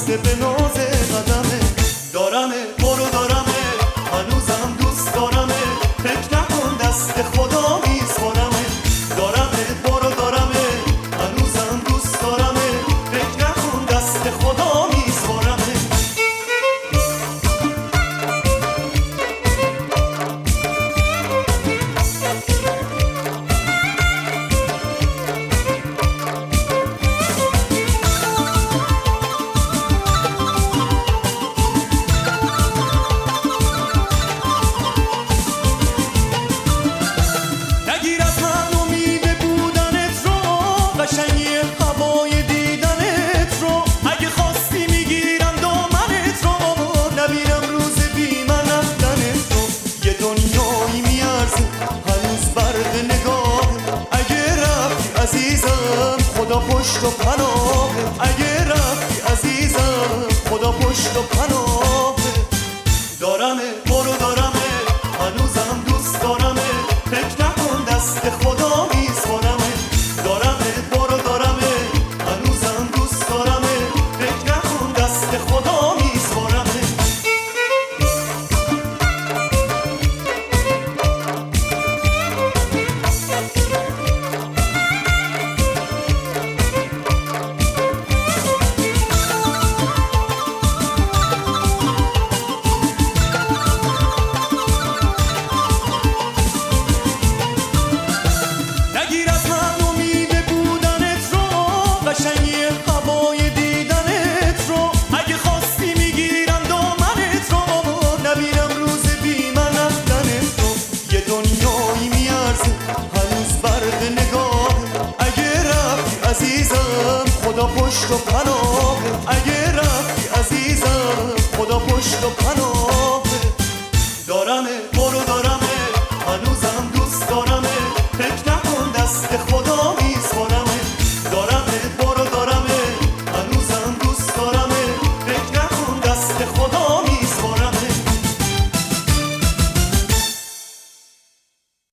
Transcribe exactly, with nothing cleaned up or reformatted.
بسته به ناز قدمه. دارمه برو دارمه هنوزم دوست دارمه، فکر نکن دست خدا میسپارمه. دارمه برو دارمه هنوزم دوست دارمه، فکر نکن دست خدا میسپارمه. خدا پشت و پناه، اگه رفتی عزیزم خدا پشت و پناه. دارمه برو دارمه هنوزم دوست دارمه، فکر نکن دست خدا میسپارمه. دارمه برو دارمه هنوزم دوست دارمه، فکر نکن دست خدا میسپارمه. هنوز برق نگاه، اگه رفتی عزیزم خدا پشت و پناه.